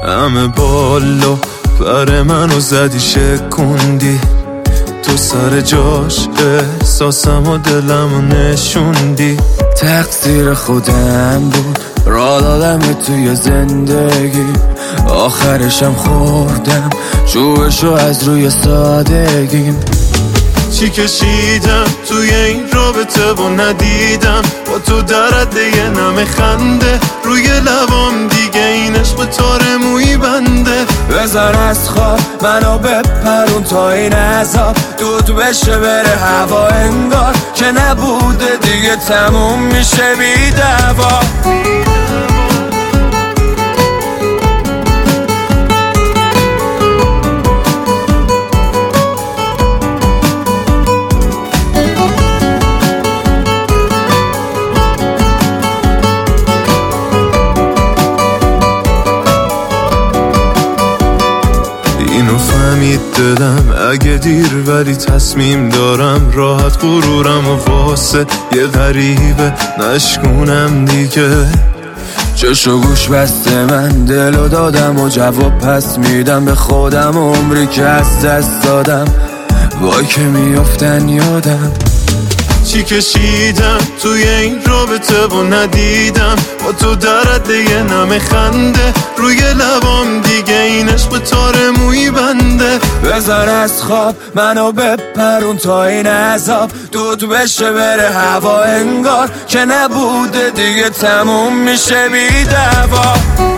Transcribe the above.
همه بالا پر منو زدی شکوندی، تو سر جاش احساسم و دلمو نشوندی. تقصیر خودم بود را دادم توی زندگی، آخرشم خوردم شوشو از روی سادگیم. چی کشیدم توی این رابطه و ندیدم با تو درد یه نم خنده روی لبام، دیگه این عشق تار موی بنده. بذار از خواب منو بپرون تا این عذاب دود بشه بره هوا، انگار که نبوده دیگه تموم میشه بی دعوا. اینو فهمید دلم اگه دیر، ولی تصمیم دارم راحت غرورم و واسه یه غریبه نشکونم دیگه. چشو گوش بسته من دلو دادم و جواب پس میدم به خودم، عمری که از دست دادم وای که میافتن یادم. چی کشیدم توی این رابطه و ندیدم با تو درد یه نم خنده روی لبام، دیگه این عشق تار موی بنده. بذار از خواب منو بپرون تا این عذاب دود بشه بره هوا، انگار که نبوده دیگه تموم میشه بی دعوا.